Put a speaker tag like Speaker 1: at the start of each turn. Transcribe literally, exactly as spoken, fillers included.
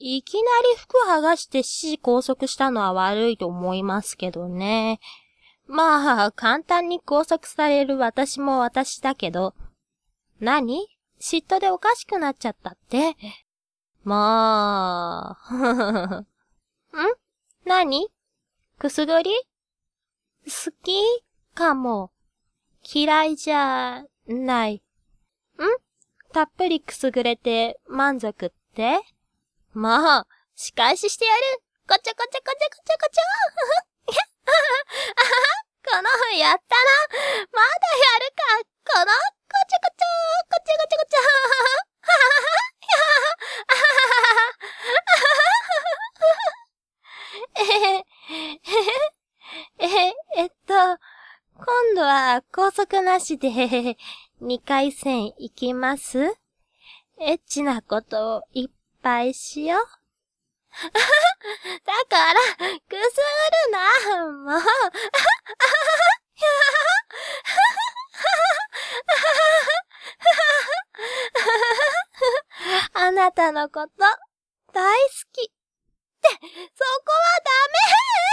Speaker 1: いきなり服剥がして死拘束したのは悪いと思いますけどね。まあ、簡単に拘束される私も私だけど。何？嫉妬でおかしくなっちゃったって？まあ、ん？何？くすぐり？好き？かも。嫌いじゃない。ん？たっぷりくすぐれて満足って？まあ、仕返ししてやる。こちょこちょこちょこちょこちょ。この、やったな。まだやるか。この、こちょこちょ、こちょこちょこちょ。えへ、えへ、えっと、今度は拘束なしでにかい戦行きます？エッチなことをいっぱいしよう。だから、くすぐるな、もう。あなたのこと、大好き。って、そこはダメ